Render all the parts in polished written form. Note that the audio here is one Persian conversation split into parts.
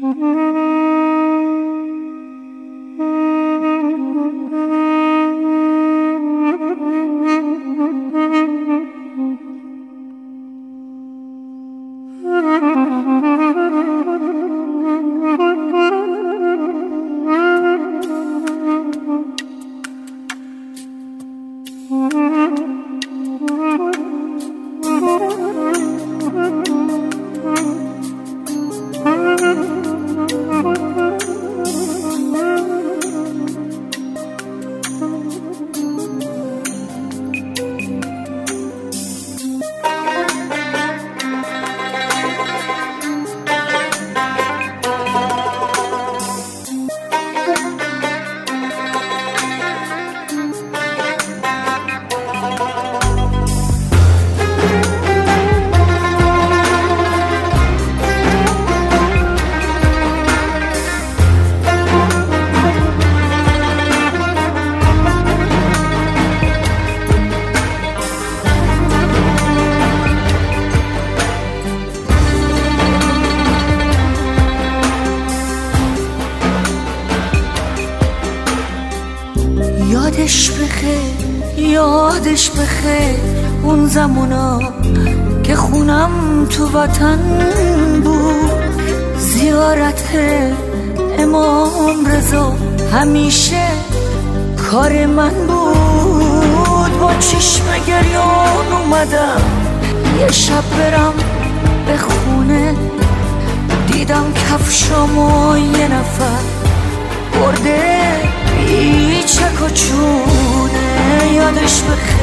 یادش بخیر اون زمونا که خونم تو وطن بود، زیارت امام رضا همیشه کار من بود. با چشم گریان اومدم یه شب برم به خونه، دیدم کفشامو یه نفر برده بی چک و چونه. یادش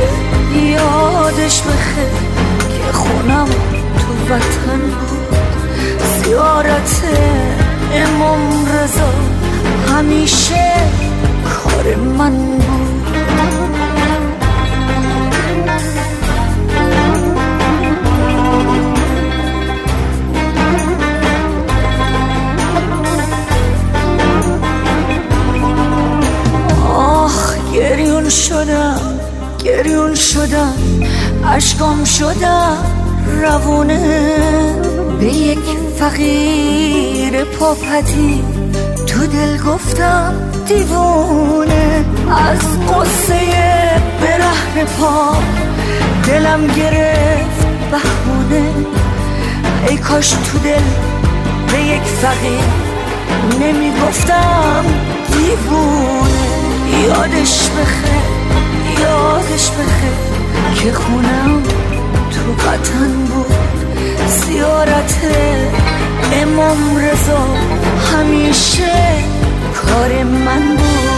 بخیر که خونم تو وطن بود، زیارت امام رضا همیشه کار من بود. گریون شدم عشقام شدم روونه، به یک فقیر پاپتی تو دل گفتم دیوونه. از قصه برهنه پا دلم گرفت بهونه، ای کاش تو دل به یک فقیر نمیگفتم دیوونه. یادش بخیر که خونم تو وطن بود، زیارت امام رضا همیشه کار من بود.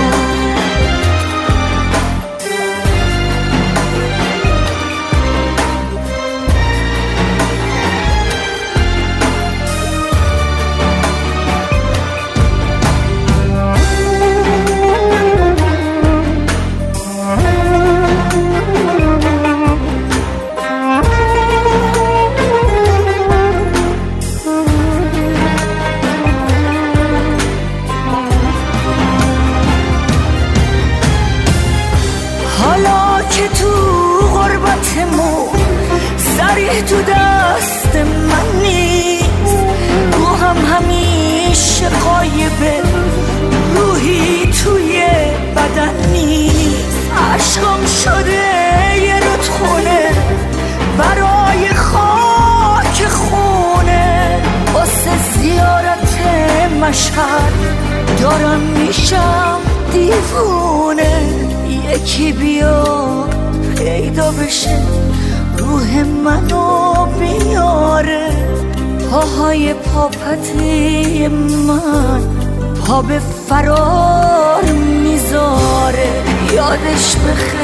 حالا که تو غربتمون سریح تو دست من نیست، روحم همیشه غایبه، روحی توی بدن نیست. عشقم شده یه رودخونه برای خاک خونه، واسه زیارت مشهد دارم میشم دیوونه. یکی بیا پیدا بشه روح منو بیاره، پاهای پاپتی من پا به فرار میذاره. یادش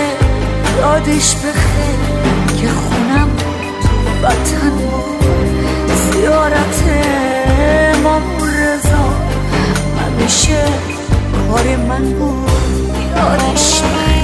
بخیر که خونم تو وطن بود، زیارت امام رضا همیشه کار من بود. یادش بخیر